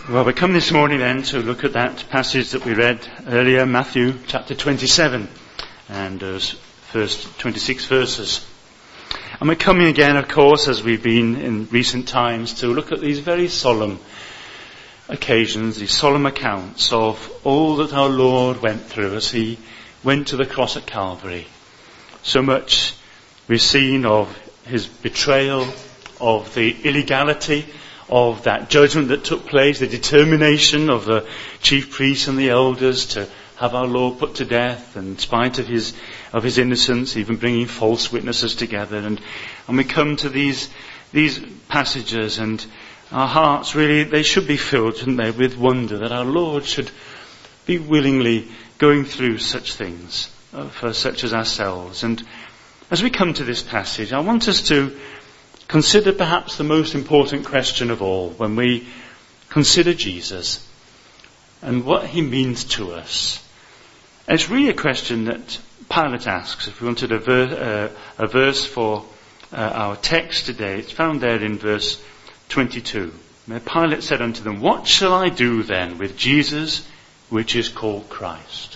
Well, we come this morning then to look at that passage that we read earlier, Matthew chapter 27, and those first 26 verses. And we're coming again, of course, as we've been in recent times, to look at these very solemn occasions, these solemn accounts of all that our Lord went through as he went to the cross at Calvary. So much we've seen of his betrayal, of the illegality of that judgment that took place, the determination of the chief priests and the elders to have our Lord put to death, and in spite of his innocence, even bringing false witnesses together. And we come to these passages, and our hearts really, they should be filled, shouldn't they, with wonder that our Lord should be willingly going through such things for such as ourselves. And as we come to this passage, I want us to consider perhaps the most important question of all when we consider Jesus and what he means to us. And it's really a question that Pilate asks. If we wanted a verse for our text today, it's found there in verse 22. Where Pilate said unto them, "What shall I do then with Jesus, which is called Christ?"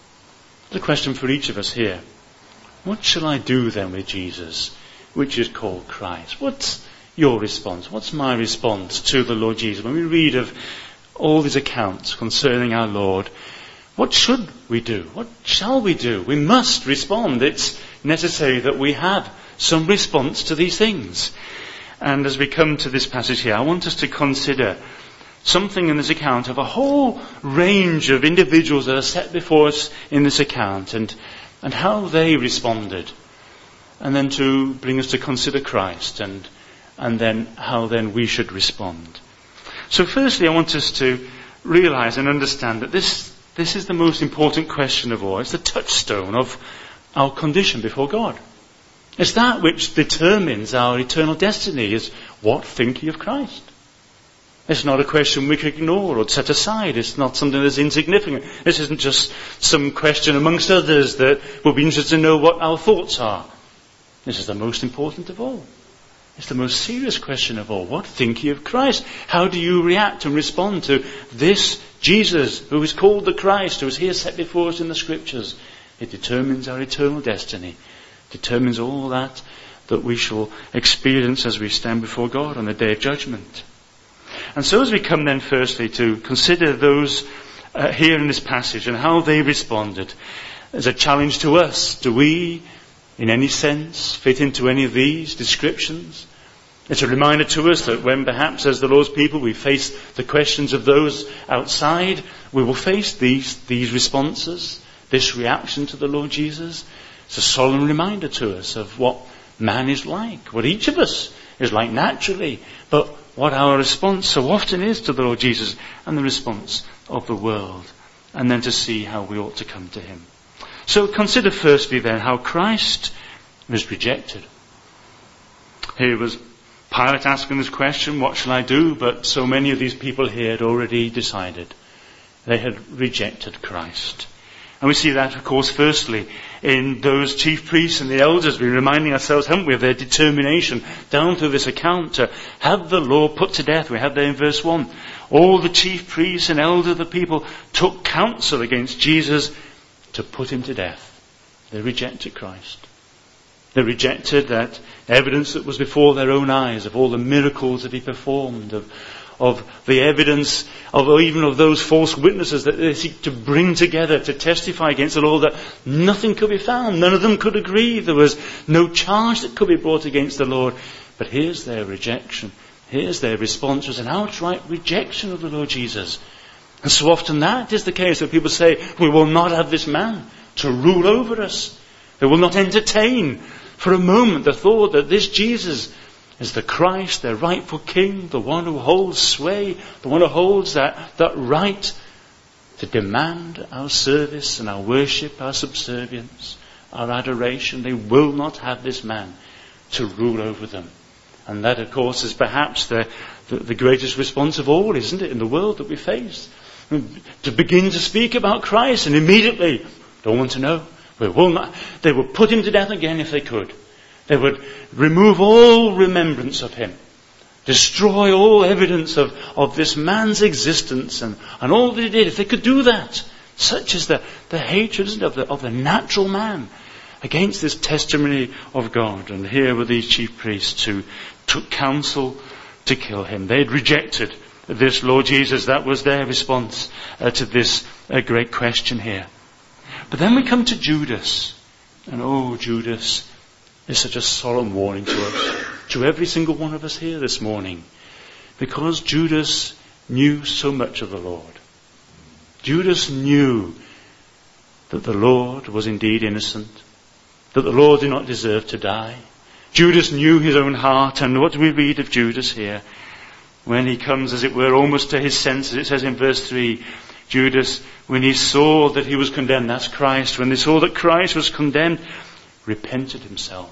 The question for each of us here. What shall I do then with Jesus, which is called Christ? What's your response? What's my response to the Lord Jesus? When we read of all these accounts concerning our Lord, what should we do? What shall we do? We must respond. It's necessary that we have some response to these things. And as we come to this passage here, I want us to consider something in this account of a whole range of individuals that are set before us in this account, and how they responded. And then to bring us to consider Christ, and then how then we should respond. So firstly, I want us to realize and understand that this is the most important question of all. It's the touchstone of our condition before God. It's that which determines our eternal destiny, is what think ye of Christ? It's not a question we can ignore or set aside. It's not something that's insignificant. This isn't just some question amongst others that we'll be interested to know what our thoughts are. This is the most important of all. It's the most serious question of all. What think ye of Christ? How do you react and respond to this Jesus, who is called the Christ, who is here set before us in the Scriptures? It determines our eternal destiny. Determines all that we shall experience as we stand before God on the day of judgment. And so as we come then firstly to consider those here in this passage and how they responded, as a challenge to us, do we in any sense fit into any of these descriptions? It's a reminder to us that when perhaps as the Lord's people we face the questions of those outside, we will face these responses, this reaction to the Lord Jesus. It's a solemn reminder to us of what man is like, what each of us is like naturally, but what our response so often is to the Lord Jesus and the response of the world, and then to see how we ought to come to him. So consider firstly then how Christ was rejected. Here was Pilate asking this question, what shall I do? But so many of these people here had already decided. They had rejected Christ. And we see that, of course, firstly, in those chief priests and the elders. We're reminding ourselves, haven't we, of their determination down through this account to have the Lord put to death. We have there in verse 1. All the chief priests and elders of the people took counsel against Jesus to put him to death. They rejected Christ. They rejected that evidence that was before their own eyes of all the miracles that he performed, of the evidence of even of those false witnesses that they seek to bring together to testify against the Lord, that nothing could be found. None of them could agree. There was no charge that could be brought against the Lord. But here's their rejection. Here's their response. It was an outright rejection of the Lord Jesus. And so often that is the case, that people say, we will not have this man to rule over us. They will not entertain for a moment the thought that this Jesus is the Christ, their rightful King, the one who holds sway, the one who holds that right to demand our service and our worship, our subservience, our adoration. They will not have this man to rule over them. And that, of course, is perhaps the greatest response of all, isn't it, in the world that we face? To begin to speak about Christ and immediately, don't want to know. We will not. They would put him to death again if they could. They would remove all remembrance of him. destroy all evidence of this man's existence and all that he did. If they could do that, such is the hatred, isn't it, of the natural man against this testimony of God. And here were these chief priests who took counsel to kill him. They had rejected this Lord Jesus. That was their response to this great question here. But then we come to Judas. And Judas is such a solemn warning to us, to every single one of us here this morning. Because Judas knew so much of the Lord. Judas knew that the Lord was indeed innocent, that the Lord did not deserve to die. Judas knew his own heart, and what do we read of Judas here? When he comes, as it were, almost to his senses, it says in verse 3, Judas, when he saw that he was condemned, that's Christ, when they saw that Christ was condemned, repented himself.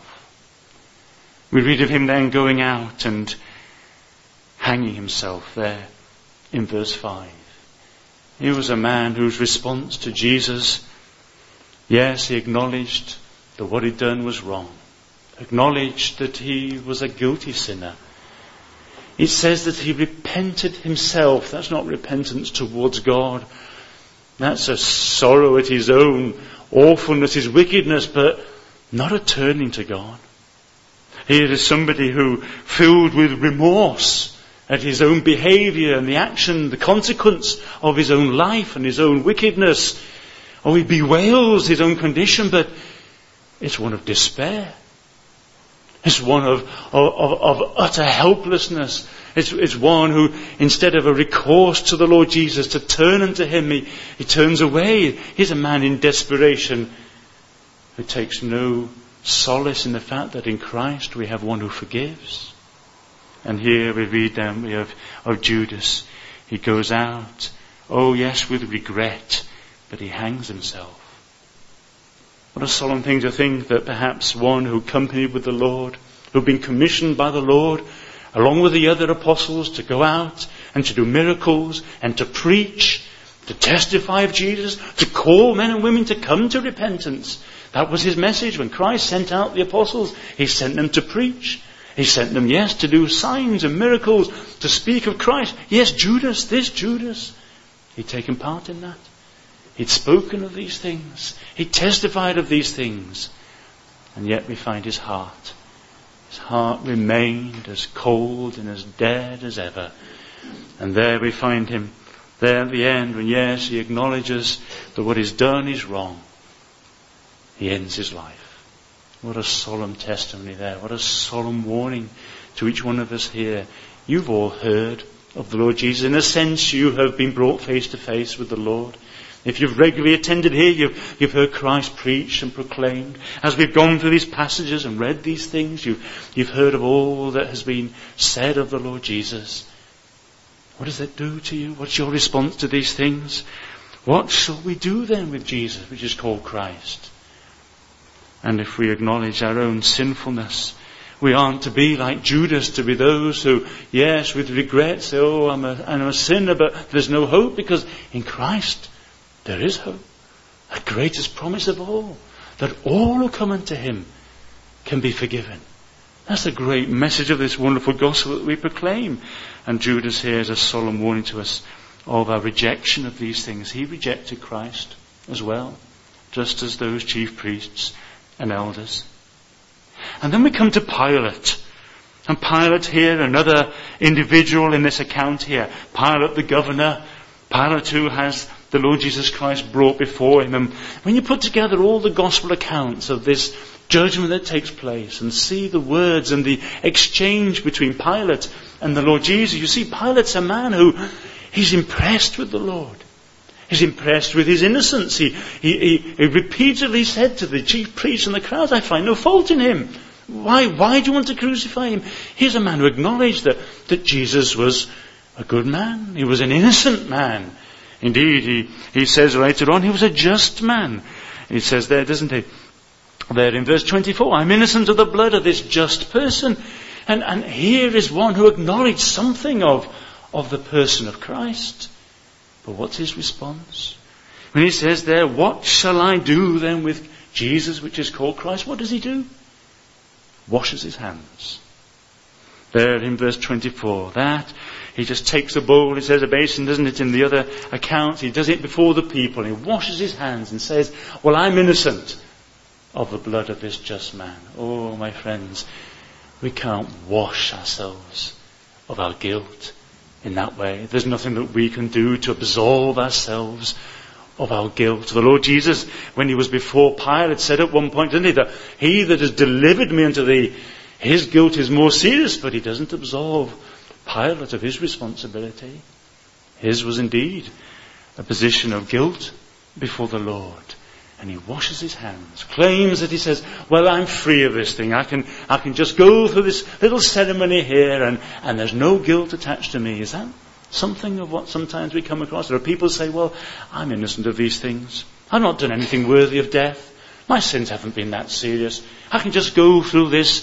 We read of him then going out and hanging himself there in verse 5. He was a man whose response to Jesus, yes, he acknowledged that what he'd done was wrong. Acknowledged that he was a guilty sinner. It says that he repented himself. That's not repentance towards God. That's a sorrow at his own awfulness, his wickedness, but not a turning to God. Here is somebody who, filled with remorse at his own behaviour and the action, the consequence of his own life and his own wickedness. He bewails his own condition, but it's one of despair. It's one of utter helplessness. It's one who, instead of a recourse to the Lord Jesus, to turn unto him, he turns away. He's a man in desperation who takes no solace in the fact that in Christ we have one who forgives. And here we read of Judas. He goes out, with regret, but he hangs himself. What a solemn thing to think that perhaps one who accompanied with the Lord, who had been commissioned by the Lord, along with the other apostles, to go out and to do miracles and to preach, to testify of Jesus, to call men and women to come to repentance. That was his message. When Christ sent out the apostles, he sent them to preach. He sent them, to do signs and miracles, to speak of Christ. Yes, this Judas, he'd taken part in that. He'd spoken of these things. He testified of these things. And yet we find his heart. His heart remained as cold and as dead as ever. And there we find him, there at the end, when he acknowledges that what he's done is wrong. He ends his life. What a solemn testimony there. What a solemn warning to each one of us here. You've all heard of the Lord Jesus. In a sense, you have been brought face to face with the Lord. If you've regularly attended here, you've heard Christ preached and proclaimed. As we've gone through these passages and read these things, you've heard of all that has been said of the Lord Jesus. What does that do to you? What's your response to these things? What shall we do then with Jesus, which is called Christ? And if we acknowledge our own sinfulness, we aren't to be like Judas, to be those who, with regret say, I'm a sinner, but there's no hope, because in Christ there is hope. The greatest promise of all, that all who come unto him can be forgiven. That's the great message of this wonderful gospel that we proclaim. And Judas here is a solemn warning to us of our rejection of these things. He rejected Christ as well, just as those chief priests and elders. And then we come to Pilate. And Pilate here, another individual in this account here. Pilate the governor. Pilate who has the Lord Jesus Christ brought before him. And when you put together all the gospel accounts of this judgment that takes place and see the words and the exchange between Pilate and the Lord Jesus, you see Pilate's a man who he's impressed with the Lord. He's impressed with his innocence. He repeatedly said to the chief priests and the crowds, I find no fault in him. Why do you want to crucify him? He's a man who acknowledged that Jesus was a good man. He was an innocent man. Indeed, he says later on, he was a just man. He says there, doesn't he? There in verse 24, I'm innocent of the blood of this just person. And here is one who acknowledged something of the person of Christ. But what's his response? When he says there, what shall I do then with Jesus, which is called Christ? What does he do? Washes his hands. There in verse 24, that he just takes a bowl, it says a basin, doesn't it, in the other accounts. He does it before the people. He washes his hands and says, well, I'm innocent of the blood of this just man. Oh, my friends, we can't wash ourselves of our guilt in that way. There's nothing that we can do to absolve ourselves of our guilt. The Lord Jesus, when he was before Pilate, said at one point, didn't he, that he that has delivered me unto thee, his guilt is more serious, but he doesn't absolve Pilate of his responsibility. His was indeed a position of guilt before the Lord. And he washes his hands, claims that he says, well, I'm free of this thing. I can just go through this little ceremony here and there's no guilt attached to me. Is that something of what sometimes we come across? There are people who say, well, I'm innocent of these things. I've not done anything worthy of death. My sins haven't been that serious. I can just go through this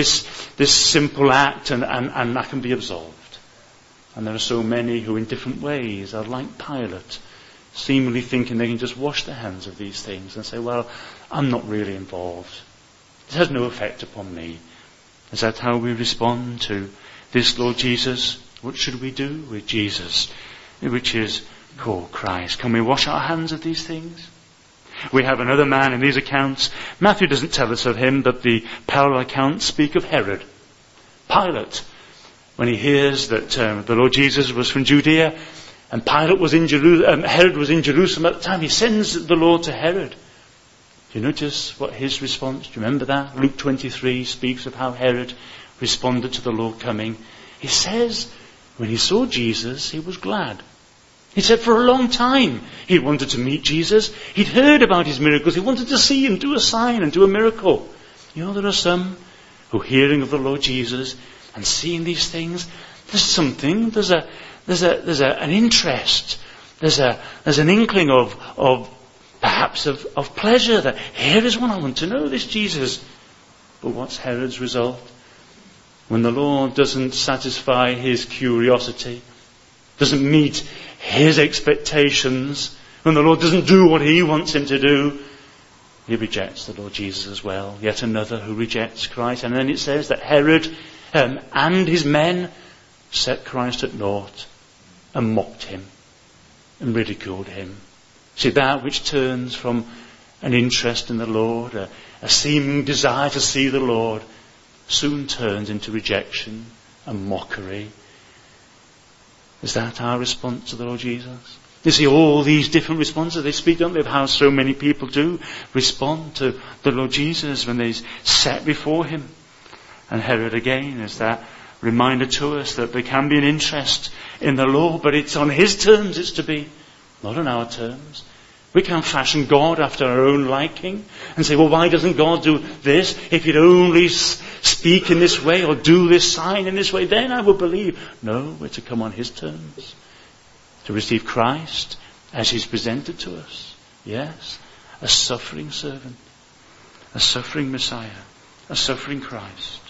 simple act and I can be absolved. And there are so many who in different ways are like Pilate, seemingly thinking they can just wash their hands of these things and say, well, I'm not really involved. It has no effect upon me. Is that how we respond to this Lord Jesus? What should we do with Jesus, which is called Christ? Can we wash our hands of these things? We have another man in these accounts. Matthew doesn't tell us of him, but the parallel accounts speak of Herod. Pilate, when he hears that the Lord Jesus was from Judea, and Herod was in Jerusalem at the time, he sends the Lord to Herod. Do you notice what his response? Do you remember that? Luke 23 speaks of how Herod responded to the Lord coming. He says, when he saw Jesus, he was glad. He said for a long time he wanted to meet Jesus. He'd heard about his miracles. He wanted to see him do a sign and do a miracle. You know, there are some who, hearing of the Lord Jesus and seeing these things, there's something, there's an interest, there's an inkling of perhaps of pleasure that here is one I want to know, this Jesus. But what's Herod's result? When the Lord doesn't satisfy his curiosity, doesn't meet his expectations, when the Lord doesn't do what he wants him to do, he rejects the Lord Jesus as well. Yet another who rejects Christ. And then it says that Herod and his men set Christ at naught and mocked him and ridiculed him. See, that which turns from an interest in the Lord, a seeming desire to see the Lord, soon turns into rejection and mockery. Is that our response to the Lord Jesus? You see, all these different responses, they speak, don't they, of how so many people do respond to the Lord Jesus when they're set before him. And Herod again is that reminder to us that there can be an interest in the law, but it's on his terms it's to be, not on our terms. We can't fashion God after our own liking and say, well, why doesn't God do this? If he'd only speak in this way or do this sign in this way, then I would believe. No, we're to come on his terms. To receive Christ as he's presented to us. Yes, a suffering servant, a suffering Messiah, a suffering Christ.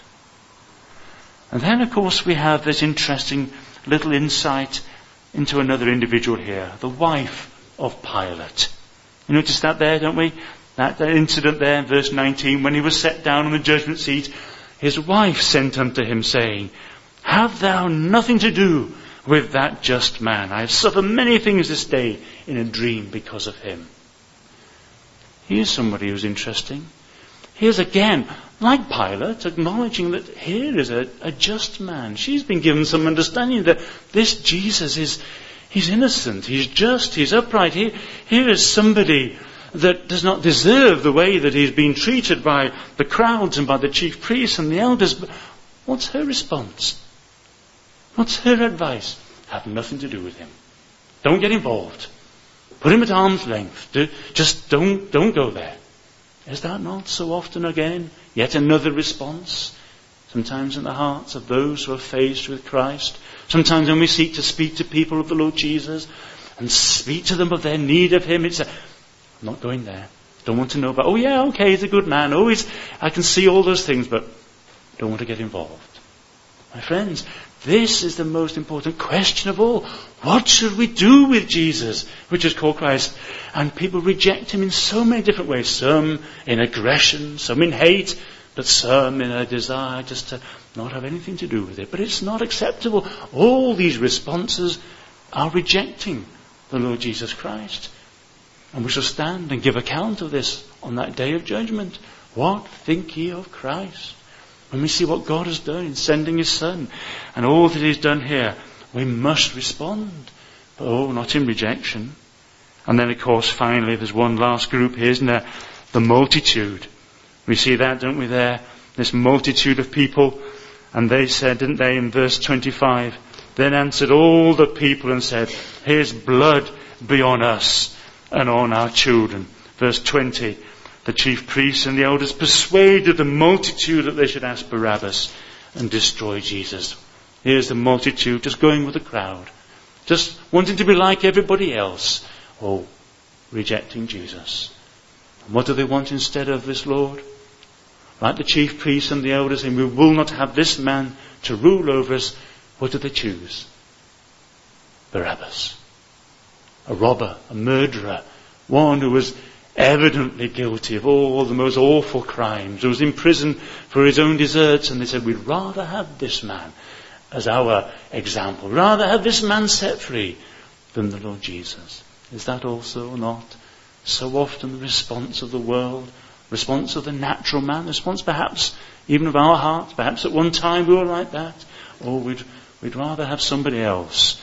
And then, of course, we have this interesting little insight into another individual here, the wife of Pilate. You notice that there, don't we? That incident there in verse 19, when he was set down on the judgment seat, his wife sent unto him, saying, have thou nothing to do with that just man. I have suffered many things this day in a dream because of him. Here's somebody who's interesting. Here's again, like Pilate, acknowledging that here is a just man. She's been given some understanding that this Jesus he's innocent, he's just, he's upright. Here is somebody that does not deserve the way that he's been treated by the crowds and by the chief priests and the elders. But what's her response? What's her advice? Have nothing to do with him. Don't get involved. Put him at arm's length. Just don't go there. Is that not so often again yet another response? Sometimes in the hearts of those who are faced with Christ. Sometimes when we seek to speak to people of the Lord Jesus and speak to them of their need of him, it's I'm not going there. Don't want to know about, oh yeah, okay, he's a good man. Oh, I can see all those things, but don't want to get involved. My friends, this is the most important question of all. What should we do with Jesus, which is called Christ? And people reject him in so many different ways. Some in aggression, some in hate, But some in a desire just to not have anything to do with it. But it's not acceptable. All these responses are rejecting the Lord Jesus Christ. And we shall stand and give account of this on that day of judgment. What think ye of Christ? When we see what God has done in sending his Son and all that he's done here, we must respond. But not in rejection. And then, of course, finally, there's one last group here, isn't there? The multitude. We see that, don't we, there? This multitude of people. And they said, didn't they, in verse 25, then answered all the people and said, his blood be on us and on our children. Verse 20, the chief priests and the elders persuaded the multitude that they should ask Barabbas and destroy Jesus. Here's the multitude just going with the crowd, just wanting to be like everybody else. Rejecting Jesus. And what do they want instead of this Lord? Like the chief priests and the elders saying, we will not have this man to rule over us. What do they choose? Barabbas. A robber, a murderer, one who was evidently guilty of all the most awful crimes, who was in prison for his own deserts, and they said, we'd rather have this man as our example, rather have this man set free than the Lord Jesus. Is that also not so often the response of the world, response of the natural man, response perhaps even of our hearts? Perhaps at one time we were like that. We'd rather have somebody else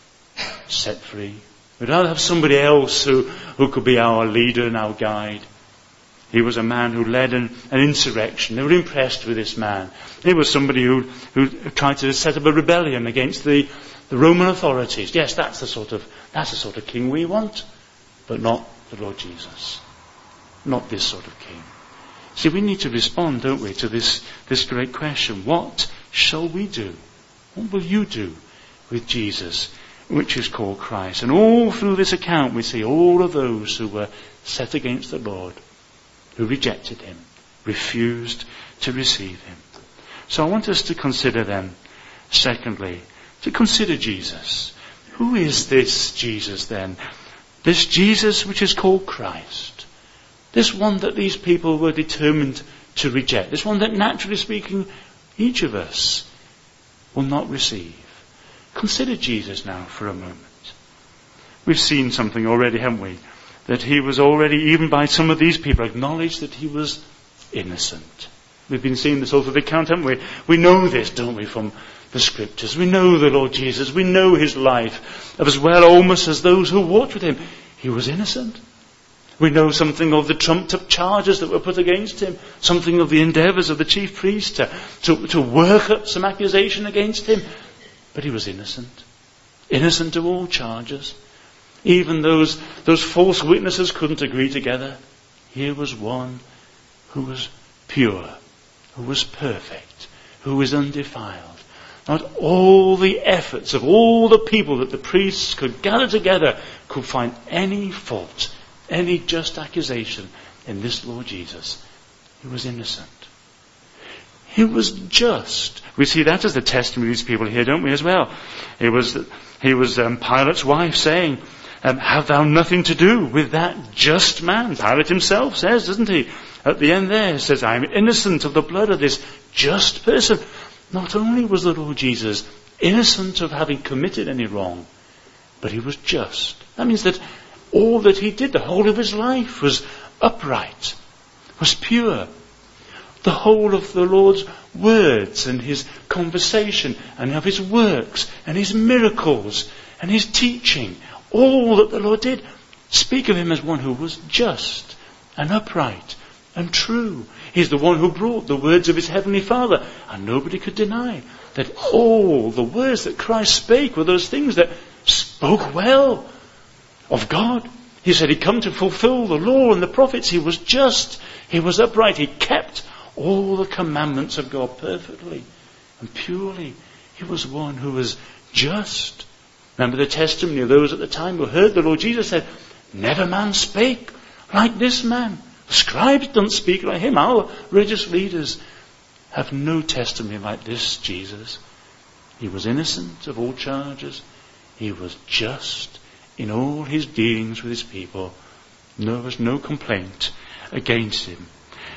set free. We'd rather have somebody else who could be our leader and our guide. He was a man who led an insurrection. They were impressed with this man. He was somebody who tried to set up a rebellion against the Roman authorities. Yes, that's the sort of king we want, but not the Lord Jesus. Not this sort of king. See, we need to respond, don't we, to this great question. What shall we do? What will you do with Jesus, which is called Christ? And all through this account we see all of those who were set against the Lord, who rejected him, refused to receive him. So I want us to consider then, secondly, to consider Jesus. Who is this Jesus then? This Jesus which is called Christ. This one that these people were determined to reject. This one that, naturally speaking, each of us will not receive. Consider Jesus now for a moment. We've seen something already, haven't we? That he was already, even by some of these people, acknowledged that he was innocent. We've been seeing this all through the account, haven't we? We know this, don't we, from the scriptures. We know the Lord Jesus. We know his life as well almost as those who walked with him. He was innocent. We know something of the trumped up charges that were put against him. Something of the endeavours of the chief priest to work up some accusation against him. But he was innocent. Innocent of all charges. Even those false witnesses couldn't agree together. Here was one who was pure, who was perfect, who was undefiled. Not all the efforts of all the people that the priests could gather together could find any fault, any just accusation in this Lord Jesus. He was innocent. He was just. We see that as the testimony of these people here, don't we, as well? He was Pilate's wife saying, have thou nothing to do with that just man? Pilate himself says, doesn't he? At the end there, he says, I am innocent of the blood of this just person. Not only was the Lord Jesus innocent of having committed any wrong, but he was just. That means that all that he did, the whole of his life, was upright, was pure. The whole of the Lord's words and his conversation and of his works and his miracles and his teaching, all that the Lord did, speak of him as one who was just and upright and true. He's the one who brought the words of his heavenly Father. And nobody could deny that all the words that Christ spake were those things that spoke well of God. He said he'd come to fulfill the law and the prophets. He was just. He was upright. He kept all the commandments of God perfectly and purely. He was one who was just. Remember the testimony of those at the time who heard the Lord Jesus said, never man spake like this man. The scribes don't speak like him. Our religious leaders have no testimony like this Jesus. He was innocent of all charges. He was just in all his dealings with his people. There was no complaint against him.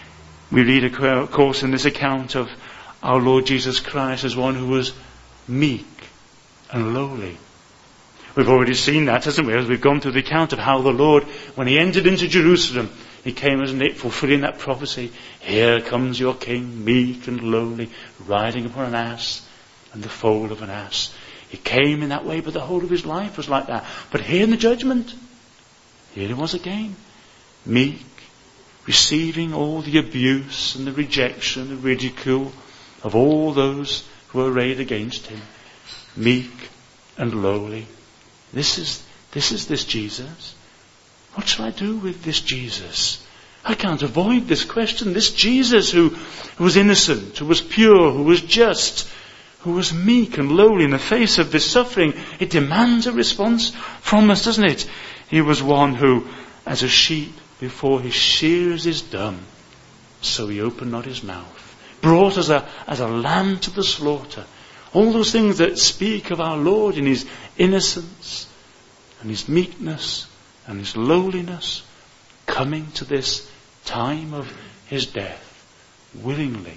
We read, of course, in this account of our Lord Jesus Christ as one who was meek and lowly. We've already seen that, hasn't we, as we've gone through the account of how the Lord, when he entered into Jerusalem, he came as Nick fulfilling that prophecy. Here comes your king, meek and lowly, riding upon an ass and the foal of an ass. He came in that way, but the whole of his life was like that. But here in the judgment, here he was again, meek, receiving all the abuse and the rejection, the ridicule of all those who were arrayed against him. Meek and lowly. This is this Jesus. What shall I do with this Jesus? I can't avoid this question. This Jesus who was innocent, who was pure, who was just, who was meek and lowly in the face of this suffering. It demands a response from us, doesn't it? He was one who, as a sheep before his shearers is dumb, so he opened not his mouth. Brought as a lamb to the slaughter. All those things that speak of our Lord in his innocence and his meekness and his lowliness, coming to this time of his death willingly.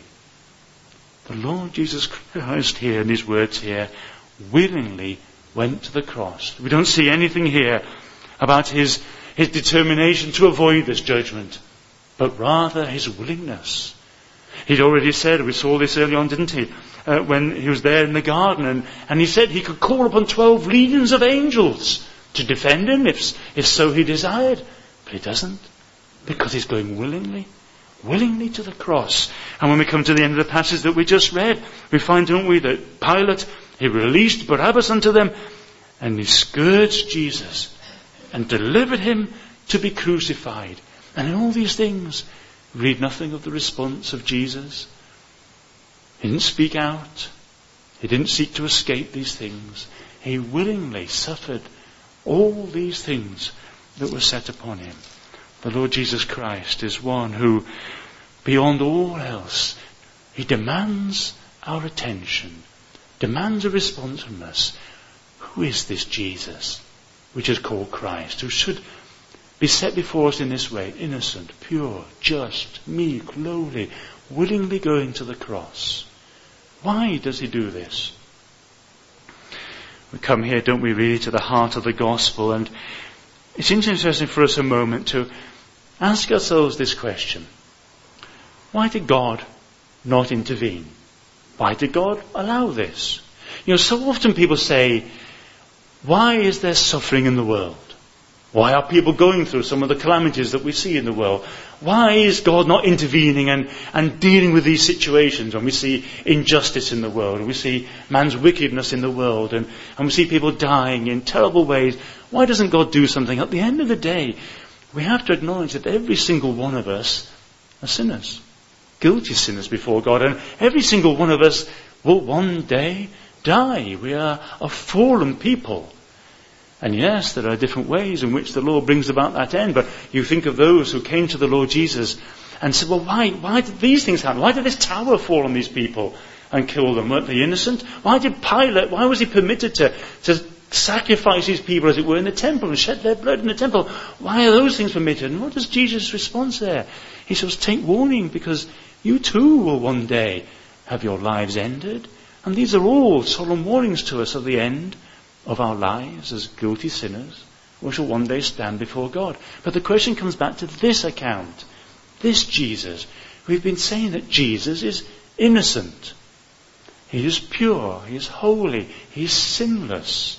The Lord Jesus Christ here in his words here willingly went to the cross. We don't see anything here about his determination to avoid this judgment, but rather his willingness. He'd already said, we saw this early on, didn't he? When he was there in the garden, and he said he could call upon 12 legions of angels to defend him if so he desired. But he doesn't, because he's going willingly to the cross. And when we come to the end of the passage that we just read, we find, don't we, that Pilate, he released Barabbas unto them, and he scourged Jesus and delivered him to be crucified. And in all these things, read nothing of the response of Jesus. He didn't speak out. He didn't seek to escape these things. He willingly suffered all these things that were set upon him. The Lord Jesus Christ is one who, beyond all else, he demands our attention, demands a response from us. Who is this Jesus, which is called Christ, who should be set before us in this way, innocent, pure, just, meek, lowly, willingly going to the cross? Why does he do this? We come here, don't we, really, to the heart of the gospel, and it's interesting for us a moment to ask ourselves this question. Why did God not intervene? Why did God allow this? So often people say, why is there suffering in the world? Why are people going through some of the calamities that we see in the world? Why is God not intervening and dealing with these situations when we see injustice in the world, and we see man's wickedness in the world, and we see people dying in terrible ways? Why doesn't God do something? At the end of the day, we have to acknowledge that every single one of us are sinners, guilty sinners before God, and every single one of us will one day die. We are a fallen people. And yes, there are different ways in which the Lord brings about that end. But you think of those who came to the Lord Jesus and said, well, why did these things happen? Why did this tower fall on these people and kill them? Weren't they innocent? Why was he permitted to sacrifice these people, as it were, in the temple and shed their blood in the temple? Why are those things permitted? And what does Jesus' response there? He says, take warning, because you too will one day have your lives ended. And these are all solemn warnings to us of the end of our lives as guilty sinners. We shall one day stand before God. But the question comes back to this account. This Jesus. We've been saying that Jesus is innocent. He is pure. He is holy. He is sinless.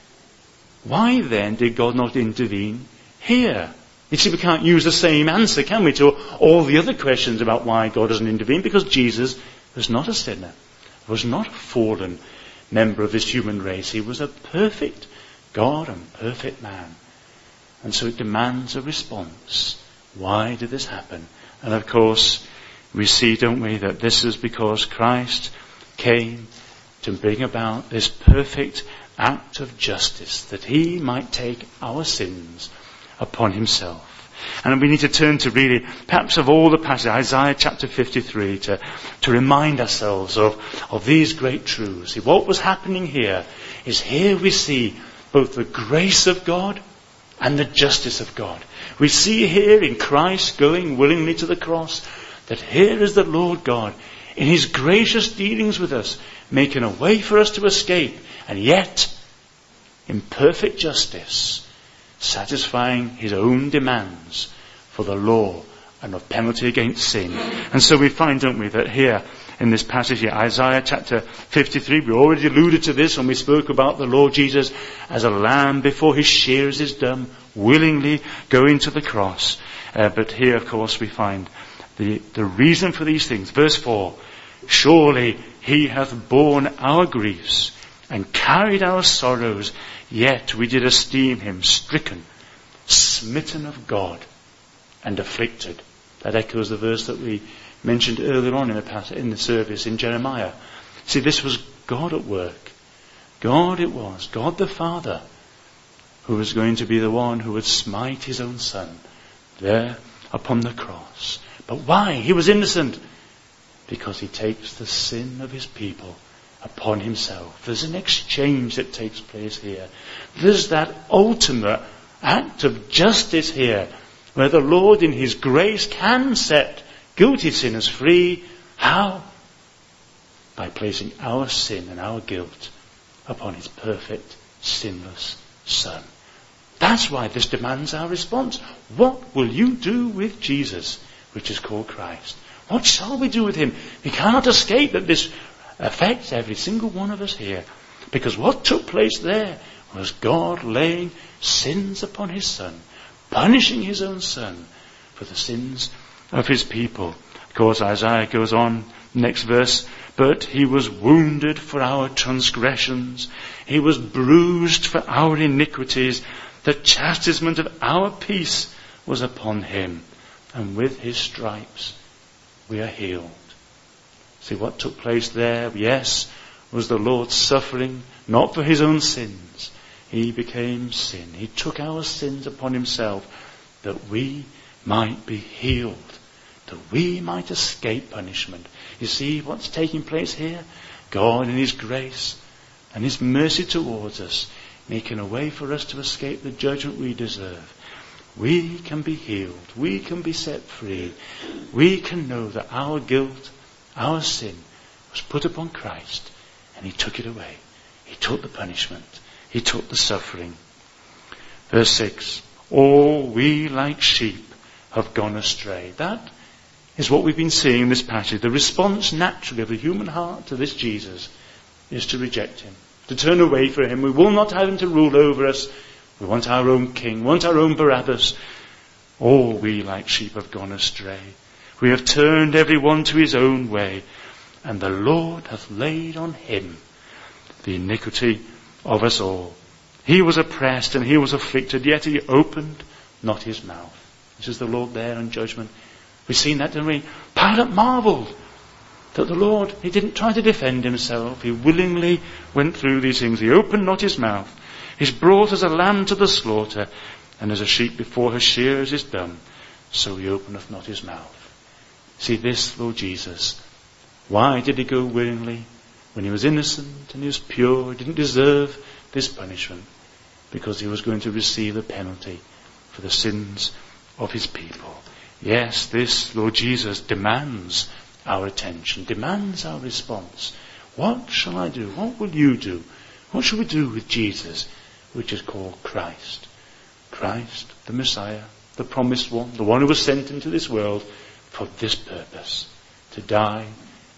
Why then did God not intervene here? You see, we can't use the same answer, can we, to all the other questions about why God doesn't intervene? Because Jesus was not a sinner. Was not a fallen member of this human race. He was a perfect God and perfect man. And so it demands a response. Why did this happen? And of course, we see, don't we, that this is because Christ came to bring about this perfect act of justice, that he might take our sins upon himself. And we need to turn to really, perhaps of all the passages, Isaiah chapter 53, to remind ourselves of these great truths. See, what was happening here is here we see both the grace of God and the justice of God. We see here in Christ going willingly to the cross that here is the Lord God in his gracious dealings with us, making a way for us to escape, and yet in perfect justice, satisfying his own demands for the law and of penalty against sin. And so we find, don't we, that here in this passage here, Isaiah chapter 53, we already alluded to this when we spoke about the Lord Jesus as a lamb before his shears is dumb, willingly going to the cross. But here, of course, we find the reason for these things. Verse 4, surely he hath borne our griefs and carried our sorrows, yet we did esteem him stricken, smitten of God, and afflicted. That echoes the verse that we mentioned earlier on in the service in Jeremiah. See, this was God at work. God it was, God the Father, who was going to be the one who would smite his own Son there upon the cross. But why? He was innocent. Because he takes the sin of his people upon himself. There's an exchange that takes place here. There's that ultimate act of justice here, where the Lord in his grace can set guilty sinners free. How? By placing our sin and our guilt upon his perfect, sinless Son. That's why this demands our response. What will you do with Jesus, which is called Christ? What shall we do with him? We cannot escape that this affects every single one of us here. Because what took place there was God laying sins upon his Son, punishing his own Son for the sins of his people. Of course, Isaiah goes on, next verse, but he was wounded for our transgressions. He was bruised for our iniquities. The chastisement of our peace was upon him, and with his stripes we are healed. See, what took place there, yes, was the Lord suffering, not for his own sins. He became sin. He took our sins upon himself that we might be healed, that we might escape punishment. You see what's taking place here? God in his grace and his mercy towards us, making a way for us to escape the judgment we deserve. We can be healed. We can be set free. We can know that our guilt, our sin, was put upon Christ, and he took it away. He took the punishment. He took the suffering. Verse 6, all we like sheep have gone astray. That is what we've been seeing in this passage. The response naturally of the human heart to this Jesus is to reject him, to turn away from him. We will not have him to rule over us. We want our own king, we want our own Barabbas. All we like sheep have gone astray. We have turned every one to his own way, and the Lord hath laid on him the iniquity of us all. He was oppressed and he was afflicted, yet he opened not his mouth. This is the Lord there in judgment. We've seen that, didn't we? Pilate marveled that the Lord, he didn't try to defend himself. He willingly went through these things. He opened not his mouth. He's brought as a lamb to the slaughter, and as a sheep before her shearers is dumb, so he openeth not his mouth. See this, Lord Jesus. Why did he go willingly? When he was innocent and he was pure, he didn't deserve this punishment, because he was going to receive the penalty for the sins of his people. Yes, this, Lord Jesus, demands our attention, demands our response. What shall I do? What will you do? What shall we do with Jesus, which is called Christ? Christ, the Messiah, the promised one, the one who was sent into this world for this purpose, to die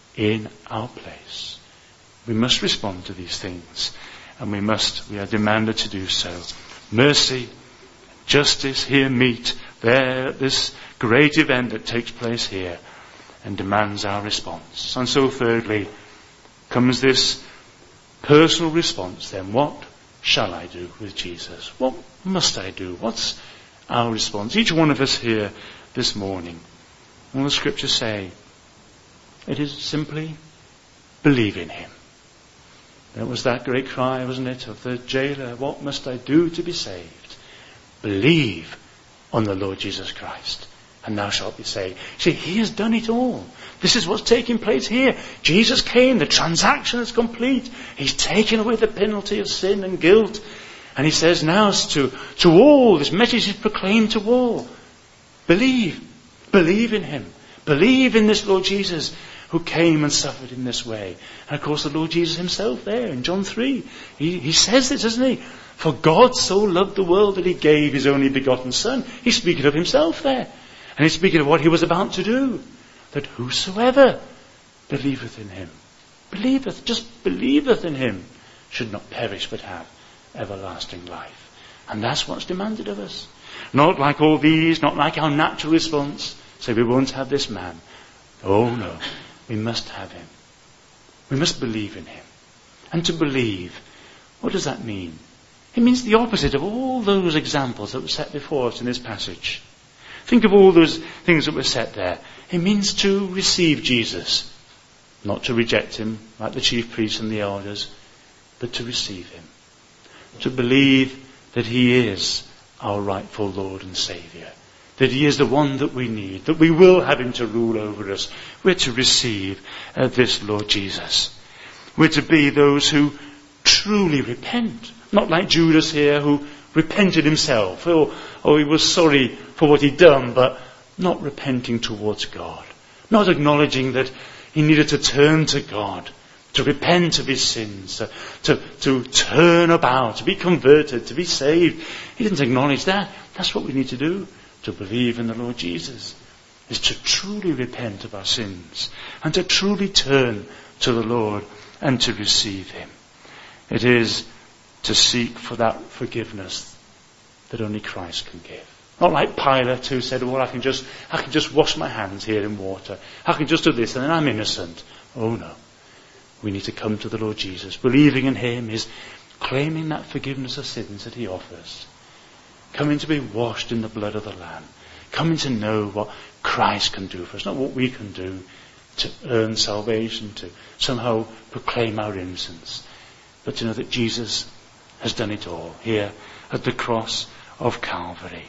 in our place. We must respond to these things, and we are demanded to do so. Mercy, justice here meet there at this great event that takes place here and demands our response. And so thirdly comes this personal response then. What shall I do with Jesus? What must I do? What's our response? Each one of us here this morning, what the scriptures say, it is simply believe in him. That was that great cry, wasn't it, of the jailer, what must I do to be saved? Believe on the Lord Jesus Christ, and thou shalt be saved. See, he has done it all. This is what's taking place here. Jesus came, the transaction is complete. He's taken away the penalty of sin and guilt. And he says now to all, this message is proclaimed to all. Believe in him. Believe in this Lord Jesus who came and suffered in this way. And of course the Lord Jesus himself there in John 3, he says this, doesn't he? For God so loved the world that he gave his only begotten Son. He's speaking of himself there. And he's speaking of what he was about to do. That whosoever believeth in him, just believeth in him, should not perish but have everlasting life. And that's what's demanded of us. Not like all these, not like our natural response. Say we won't have this man. Oh no, we must have him. We must believe in him. And to believe, what does that mean? It means the opposite of all those examples that were set before us in this passage. Think of all those things that were set there. It means to receive Jesus. Not to reject him like the chief priests and the elders, but to receive him. To believe that he is our rightful Lord and Saviour. That he is the one that we need. That we will have him to rule over us. We're to receive this Lord Jesus. We're to be those who truly repent. Not like Judas here who repented himself. Or he was sorry for what he'd done, but not repenting towards God. Not acknowledging that he needed to turn to God. To repent of his sins. To turn about. To be converted. To be saved. He didn't acknowledge that. That's what we need to do. To believe in the Lord Jesus is to truly repent of our sins and to truly turn to the Lord and to receive him. It is to seek for that forgiveness that only Christ can give. Not like Pilate who said, well, I can just wash my hands here in water. I can just do this and then I'm innocent. Oh no. We need to come to the Lord Jesus. Believing in him is claiming that forgiveness of sins that he offers. Coming to be washed in the blood of the Lamb. Coming to know what Christ can do for us. Not what we can do to earn salvation, to somehow proclaim our innocence. But to know that Jesus has done it all here at the cross of Calvary.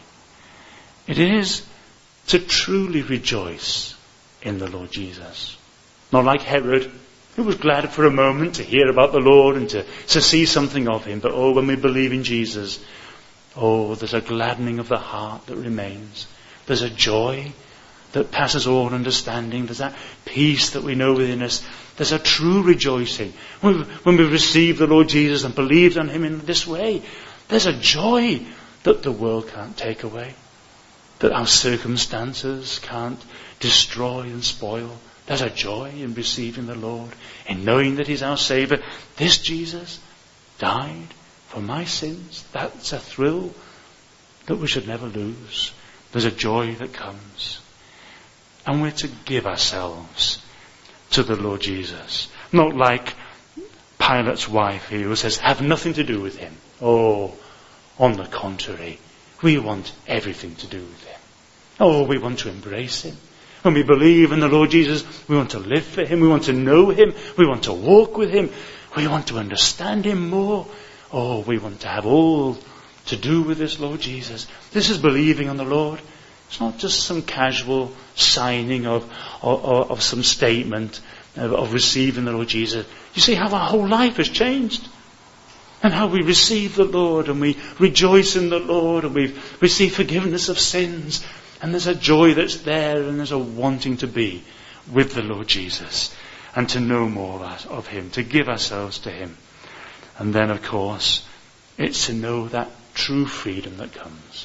It is to truly rejoice in the Lord Jesus. Not like Herod, who was glad for a moment to hear about the Lord and to see something of him. But when we believe in Jesus, there's a gladdening of the heart that remains. There's a joy that passes all understanding. There's that peace that we know within us. There's a true rejoicing. When we receive the Lord Jesus and believe on him in this way, there's a joy that the world can't take away. That our circumstances can't destroy and spoil. There's a joy in receiving the Lord, in knowing that he's our Saviour. This Jesus died for my sins. That's a thrill that we should never lose. There's a joy that comes. And we're to give ourselves to the Lord Jesus. Not like Pilate's wife here who says, have nothing to do with him. Oh, on the contrary, we want everything to do with him. Oh, we want to embrace him. When we believe in the Lord Jesus, we want to live for him. We want to know him. We want to walk with him. We want to understand him more. Oh, we want to have all to do with this Lord Jesus. This is believing on the Lord. It's not just some casual signing of some statement of receiving the Lord Jesus. You see how our whole life has changed. And how we receive the Lord and we rejoice in the Lord and we receive forgiveness of sins. And there's a joy that's there and there's a wanting to be with the Lord Jesus and to know more of him, to give ourselves to him. And then, of course, it's to know that true freedom that comes.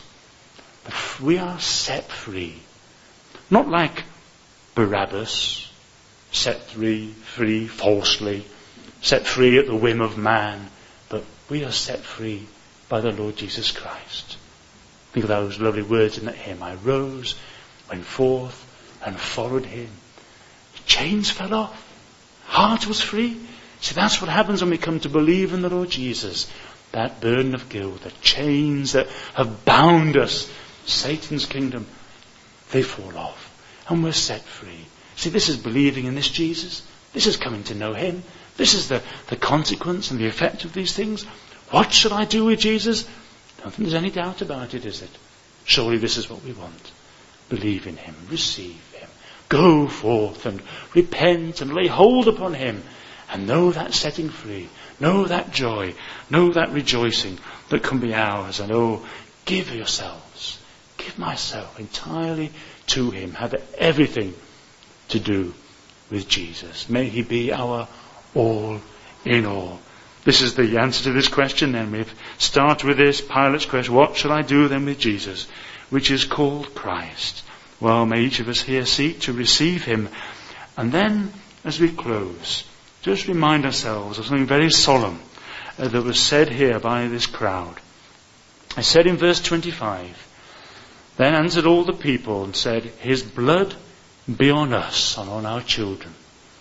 We are set free. Not like Barabbas, set free falsely, set free at the whim of man, but we are set free by the Lord Jesus Christ. Think of those lovely words in that hymn. I rose, went forth, and followed him. Chains fell off. Heart was free. See, that's what happens when we come to believe in the Lord Jesus. That burden of guilt, the chains that have bound us, Satan's kingdom, they fall off. And we're set free. See, this is believing in this Jesus. This is coming to know him. This is the consequence and the effect of these things. What shall I do with Jesus? I don't think there's any doubt about it, is it? Surely this is what we want. Believe in him. Receive him. Go forth and repent and lay hold upon him. And know that setting free. Know that joy. Know that rejoicing that can be ours. And give yourselves. Give myself entirely to him. Have everything to do with Jesus. May he be our all in all. This is the answer to this question then. We start with this Pilate's question, what shall I do then with Jesus, which is called Christ? Well, may each of us here seek to receive him. And then, as we close, just remind ourselves of something very solemn that was said here by this crowd. I said in verse 25, then answered all the people and said, his blood be on us and on our children.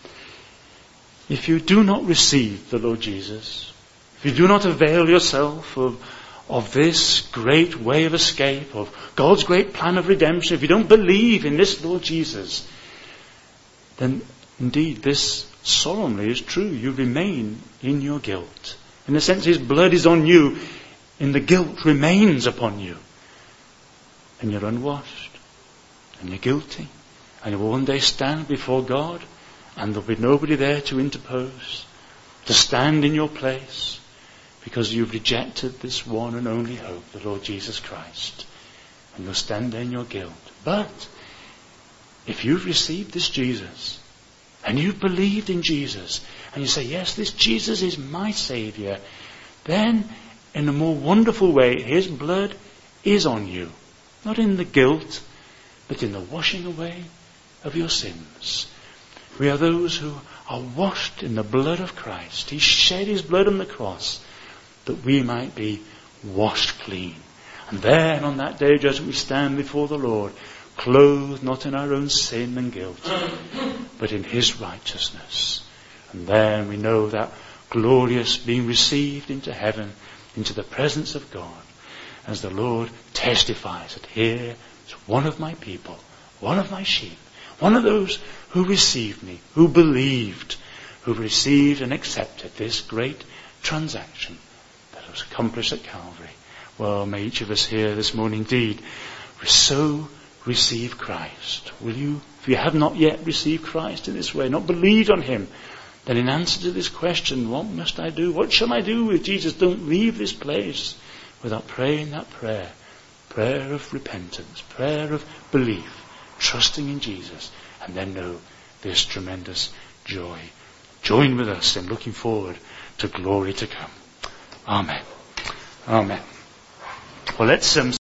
If you do not receive the Lord Jesus, if you do not avail yourself of this great way of escape, of God's great plan of redemption, if you don't believe in this Lord Jesus, then indeed this solemnly is true. You remain in your guilt. In the sense his blood is on you, and the guilt remains upon you. And you're unwashed, and you're guilty, and you will one day stand before God, and there'll be nobody there to interpose, to stand in your place, because you've rejected this one and only hope, the Lord Jesus Christ. And you'll stand there in your guilt. But if you've received this Jesus, and you've believed in Jesus, and you say, yes, this Jesus is my Saviour, then in a more wonderful way, his blood is on you. Not in the guilt, but in the washing away of your sins. We are those who are washed in the blood of Christ. He shed his blood on the cross that we might be washed clean. And then on that day of judgment we stand before the Lord, clothed not in our own sin and guilt, but in his righteousness. And then we know that glorious being received into heaven, into the presence of God, as the Lord testifies that here is one of my people, one of my sheep, one of those who received me, who believed, who received and accepted this great transaction that was accomplished at Calvary. Well, may each of us here this morning indeed so receive Christ. Will you, if you have not yet received Christ in this way, not believed on him, then in answer to this question, what must I do? What shall I do with Jesus? Don't leave this place without praying that prayer. Prayer of repentance, prayer of belief, trusting in Jesus, and then know this tremendous joy. Join with us in looking forward to glory to come. Amen. Amen. Well, let's